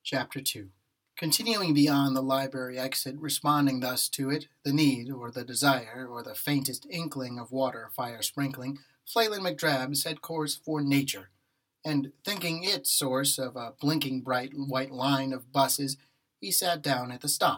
Chapter 2. Continuing beyond the library exit, responding thus to it, the need, or the desire, or the faintest inkling of water fire sprinkling, Phelan McDrab set course for nature, and thinking it source of a blinking bright white line of buses, he sat down at the stop.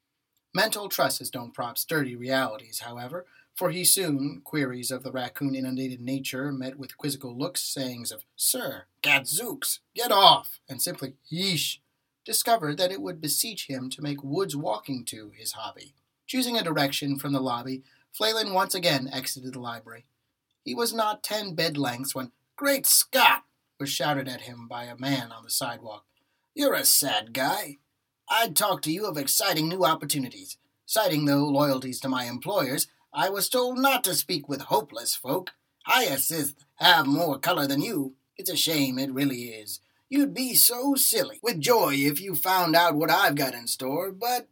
Mental trusses don't prop sturdy realities, however, for he soon, queries of the raccoon-inundated nature met with quizzical looks, sayings of, "Sir, gadzooks, get off," and simply, "Yeesh," discovered that it would beseech him to make woods walking to his hobby. Choosing a direction from the lobby, Phelan once again exited the library. He was not 10 bed lengths when, "Great Scott!" was shouted at him by a man on the sidewalk. "You're a sad guy. I'd talk to you of exciting new opportunities. Citing, though, loyalties to my employers, I was told not to speak with hopeless folk. Hyacinths have more color than you. It's a shame, it really is. You'd be so silly with joy if you found out what I've got in store, but—"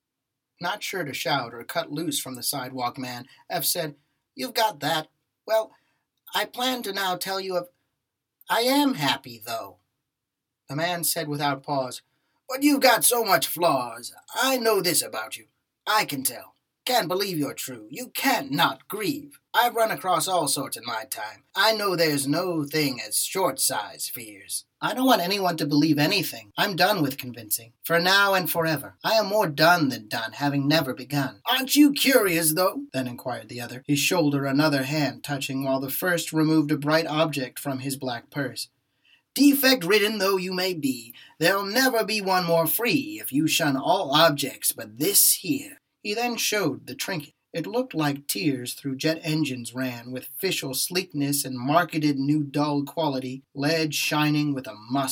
Not sure to shout or cut loose from the sidewalk man, F said, "You've got that. Well, I plan to now tell you of— I am happy, though." The man said without pause, "But you've got so much flaws. I know this about you. I can tell. Can't believe you're true. You can't not grieve. I've run across all sorts in my time. I know there's no thing as short-size fears." "I don't want anyone to believe anything. I'm done with convincing. For now and forever. I am more done than done, having never begun." "Aren't you curious, though?" then inquired the other, his shoulder another hand touching while the first removed a bright object from his black purse. "Defect-ridden though you may be, there'll never be one more free if you shun all objects but this here." He then showed the trinket. It looked like tears through jet engines ran, with official sleekness and marketed new dull quality, lead shining with a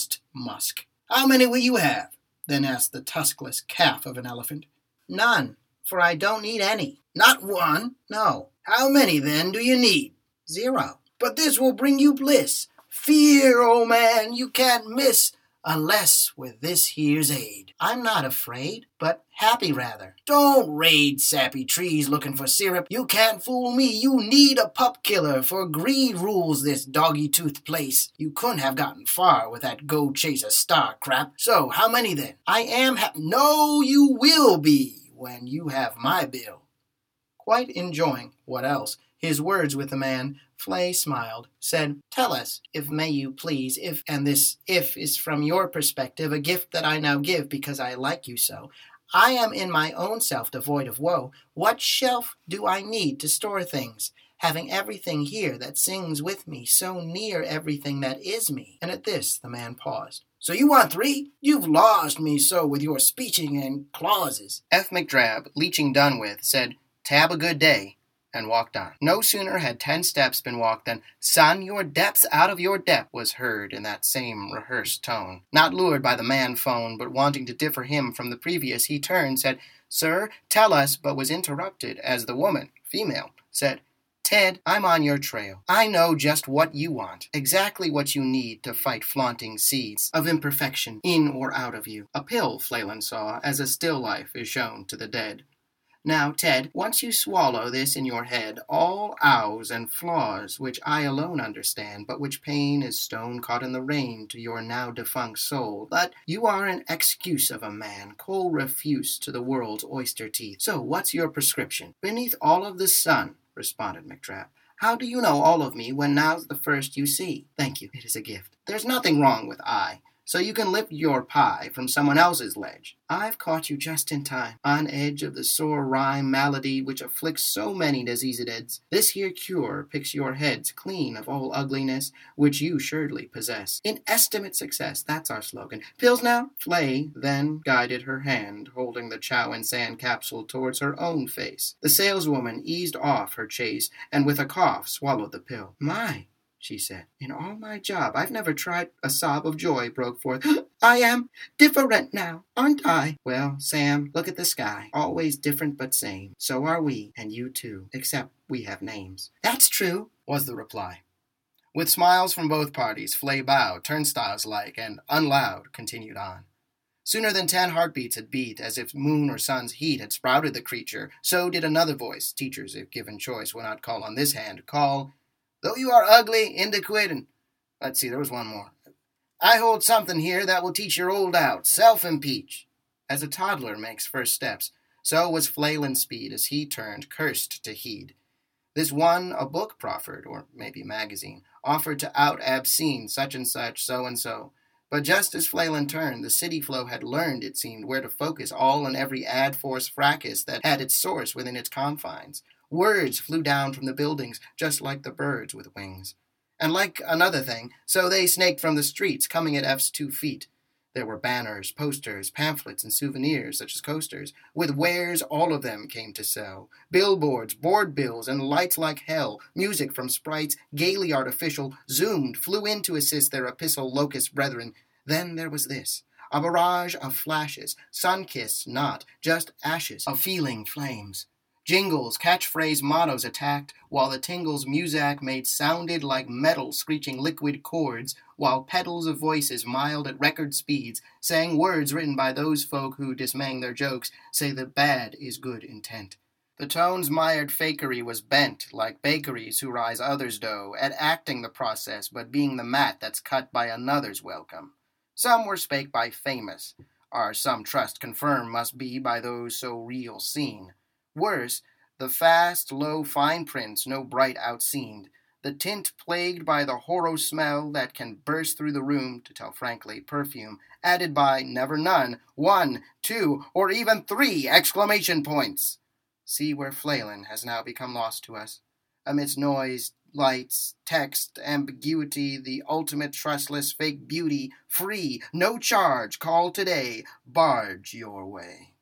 musk. "How many will you have?" then asked the tuskless calf of an elephant. "None, for I don't need any." "Not one?" "No." "How many, then, do you need?" "0. "But this will bring you bliss. Fear, old man, you can't miss, unless with this here's aid." "I'm not afraid, but happy rather." "Don't raid sappy trees looking for syrup. You can't fool me. You need a pup killer, for greed rules this doggy-toothed place. You couldn't have gotten far with that go chase a star crap. So, how many then?" "I am No, you will be, when you have my bill." Quite enjoying, what else, his words with the man, Flay smiled, said, "Tell us, if may you please, if, and this if is from your perspective, a gift that I now give because I like you so. I am in my own self devoid of woe. What shelf do I need to store things, having everything here that sings with me, so near everything that is me?" And at this the man paused. "So you want 3? You've lost me so with your speeching and clauses." F. McDrab, leeching done with, said, "Tab a good day," and walked on. No sooner had 10 steps been walked than, "Son, your depth's out of your depth," was heard in that same rehearsed tone. Not lured by the man phone, but wanting to differ him from the previous, he turned, said, "Sir, tell us," but was interrupted as the woman, female, said, "Ted, I'm on your trail. I know just what you want, exactly what you need to fight flaunting seeds of imperfection in or out of you." A pill, Phelan saw, as a still life is shown to the dead. "Now, Ted, once you swallow this in your head, all ows and flaws, which I alone understand, but which pain is stone caught in the rain to your now defunct soul. But you are an excuse of a man, cold refuse to the world's oyster teeth. So what's your prescription?" "Beneath all of the sun," responded McDrab. "How do you know all of me when now's the first you see?" "Thank you, it is a gift." "There's nothing wrong with I. So you can lift your pie from someone else's ledge. I've caught you just in time, on edge of the sore rhyme malady which afflicts so many diseased heads. This here cure picks your heads clean of all ugliness, which you surely possess. Inestimate success, that's our slogan. Pills now?" Flay then guided her hand, holding the chow and sand capsule towards her own face. The saleswoman eased off her chase, and with a cough swallowed the pill. "My," she said, "in all my job, I've never tried—" A sob of joy broke forth. "I am different now, aren't I?" "Well, Sam, look at the sky. Always different but same. So are we, and you too, except we have names." "That's true," was the reply. With smiles from both parties, Flay bowed, turnstiles-like, and, unloud, continued on. Sooner than 10 heartbeats had beat, as if moon or sun's heat had sprouted the creature, so did another voice. Teachers, if given choice, will not call on this hand. Call, "Though you are ugly, inadequate, and—" Let's see, there was one more. I hold something here that will teach your old out. Self-impeach. As a toddler makes first steps, so was Phelan's speed as he turned, cursed to heed. This one a book proffered, or maybe magazine, offered to out-abscene such and such, so and so. But just as Phelan turned, the city flow had learned, it seemed, where to focus all and every ad-force fracas that had its source within its confines. Words flew down from the buildings, just like the birds with wings. And like another thing, so they snaked from the streets, coming at F's 2 feet. There were banners, posters, pamphlets, and souvenirs, such as coasters, with wares all of them came to sell. Billboards, board bills, and lights like hell, music from sprites, gaily artificial, zoomed, flew in to assist their epistle locust brethren. Then there was this, a barrage of flashes, sun-kissed not, just ashes of feeling flames. Jingles, catchphrase mottos attacked, while the tingles muzak made sounded like metal screeching liquid chords, while pedals of voices mild at record speeds sang words written by those folk who, dismaying their jokes, say that bad is good intent. The tone's mired fakery was bent, like bakeries who rise others' dough, at acting the process, but being the mat that's cut by another's welcome. Some were spake by famous, our some trust confirmed must be by those so real seen. Worse, the fast, low fine prints no bright outseamed, the tint plagued by the horo smell that can burst through the room, to tell frankly, perfume, added by never none, 1, 2, or even 3 exclamation points. See where Phelan has now become lost to us. Amidst noise, lights, text, ambiguity, the ultimate trustless fake beauty, free, no charge, call today, barge your way.